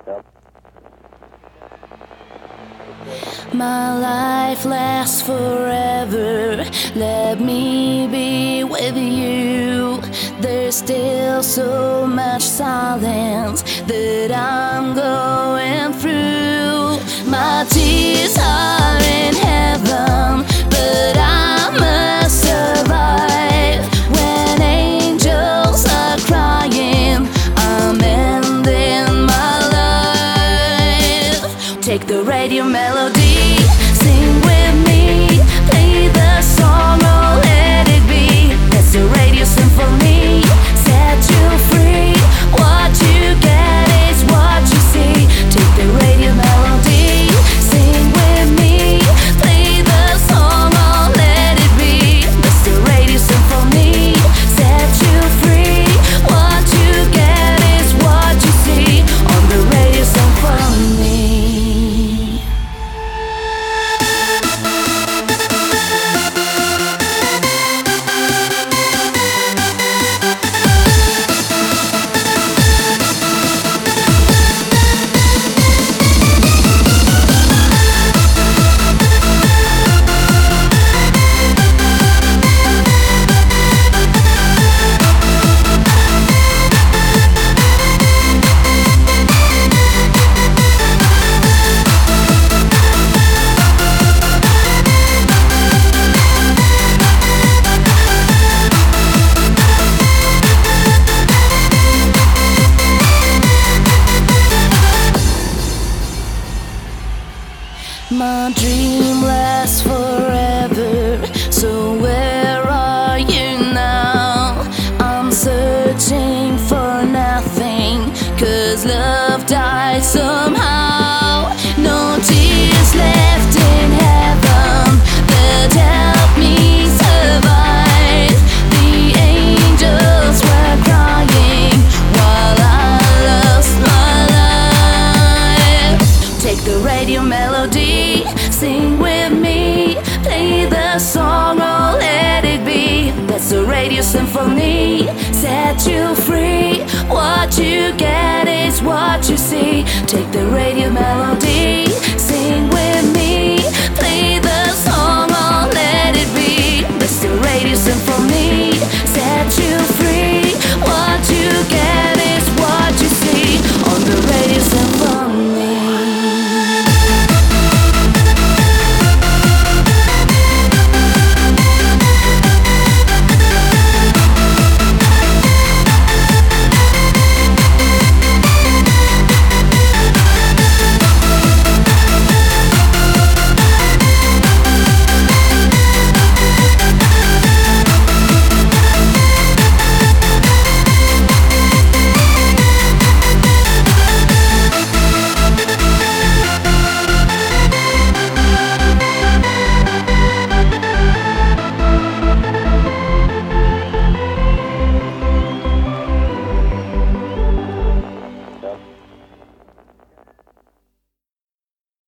My life lasts forever. Let me be with you. There's still so much silence that I'm going through. My tears are in heaven, but I must survive. When angels are crying, I'm ending my life. Take the radio melody, sing with me, play the song, oh let it be. That's the radio symphony, set you free. What you get is what you see. Take the radio melody, sing with me, play the song, oh let it be. That's the radio symphony, set you free. What you get is what you see on the radio symphony. My dream lasts forever, so where are you now? I'm searching for nothing, 'cause love died somehow. No tears left in heaven that help me survive. The angels were crying while I lost my life. Take the radio melody, sing with me, play the song, oh let it be. That's the radio symphony, set you free. What you get is what you see. Take the radio melody,